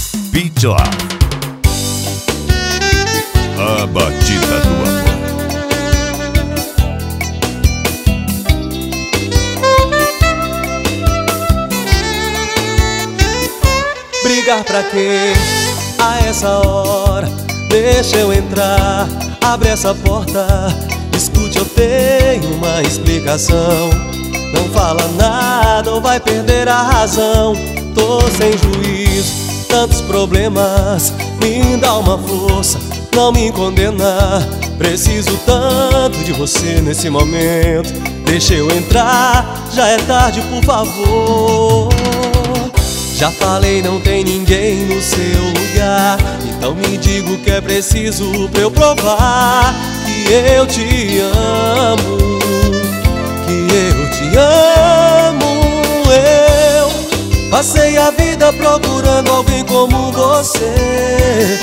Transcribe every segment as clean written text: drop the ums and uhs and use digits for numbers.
Beat Love, a batida do amor. Brigar pra quê? A essa hora, deixa eu entrar. Abre essa porta, escute, eu tenho uma explicação. Não fala nada ou vai perder a razão. Tô sem juízo, tantos problemas. Me dá uma força, não me condena. Preciso tanto de você nesse momento. Deixa eu entrar, já é tarde, por favor. Já falei, não tem ninguém no seu lugar. Então me diga o que é preciso pra eu provar que eu te amo, que eu te amo. Eu passei a vida procurando alguém como você.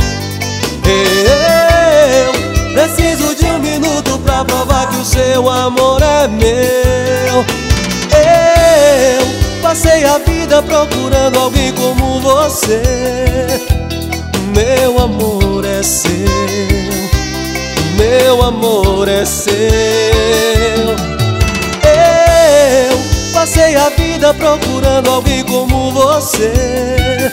Eu preciso de um minuto pra provar que o seu amor é meu. Eu passei a vida procurando alguém como você. Meu amor é seu, meu amor é seu. Eu passei a vida procurando alguém como você.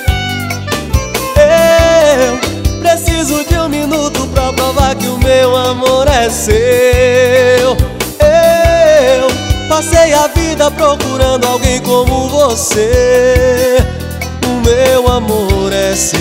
Eu preciso de um minuto pra provar que o meu amor é seu. Eu passei a vida procurando alguém como você. O meu amor é seu,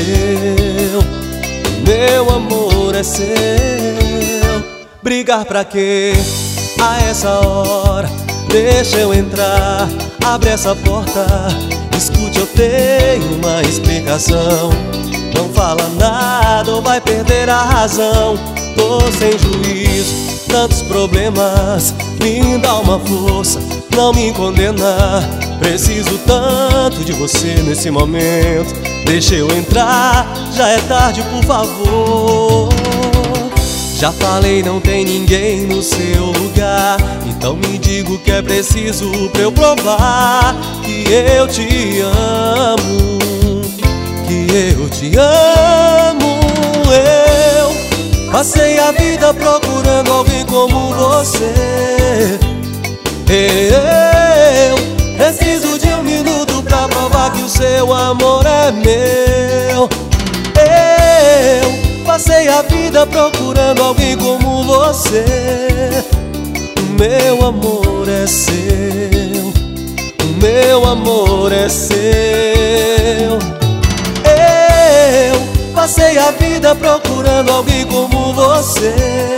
meu amor é seu. Brigar pra quê? A essa hora, deixa eu entrar. Abre essa porta, escute, eu tenho uma explicação. Não fala nada ou vai perder a razão. Tô sem juízo, tantos problemas. Me dá uma força, não me condena. Preciso tanto de você nesse momento. Deixa eu entrar, já é tarde, por favor. Já falei, não tem ninguém no seu lugar. Então me diga o que é preciso pra eu provar que eu te amo, que eu te amo. Eu passei a vida procurando alguém como você. Eu preciso de um minuto pra provar que o seu amor é meu. Eu passei a vida procurando alguém como você. Meu amor é seu, meu amor é seu. Eu passei a vida procurando alguém como você.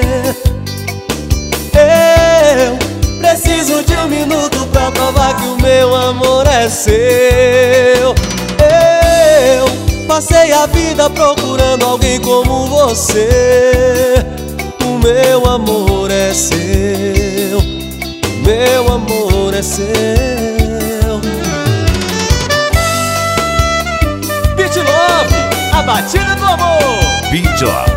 Eu preciso de um minuto pra provar que o meu amor é seu. Eu passei a vida procurando alguém como você. O meu amor é seu, meu amor é seu. Beat Love, a batida do amor. Beat Love,